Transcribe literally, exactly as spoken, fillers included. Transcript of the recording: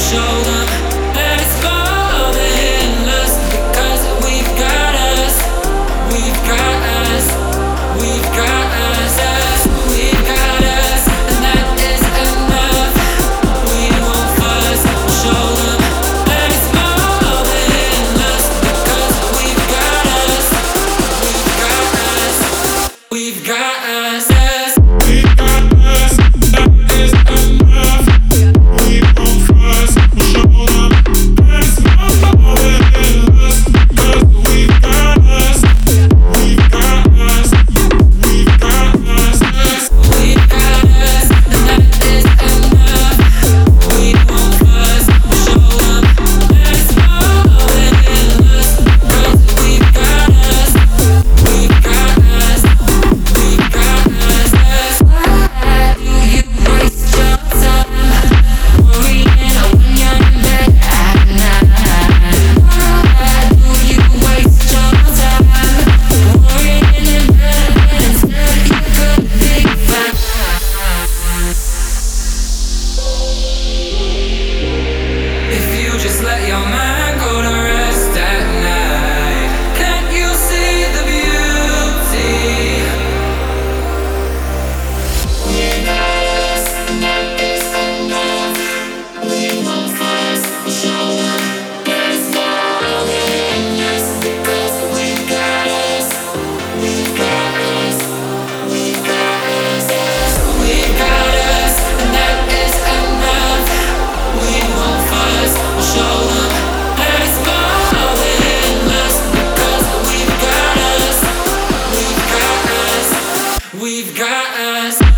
show them that it's more than lust, because we've got us, we've got us, we've got us, we've got us, and that is enough. We won't fuss, we'll show them that it's more than lust, because we've got us, we've got us, we've got us. We've got us, that is enough. We won't fuss, we'll show them that it's more than lust, because we've got us, we've got us, we've got us. We've got us, and that is enough. We won't fuss, we'll show them that it's more than lust, because we've got us, we've got us, we've got us. Why do you waste your time worrying when you're in bed at night? Why do you waste your time worrying in bed when instead you could be fine? If you just let your mind go to rest at night, can't you see the beauty? We've got us, and that is enough. We won't fuss, we'll show them that it's more than lust, because we've got us, we've got us, we've got us. We've got us, and that is enough. We won't fuss, we'll show them that it's more than lust, because we've got us, we've got us, we've got us.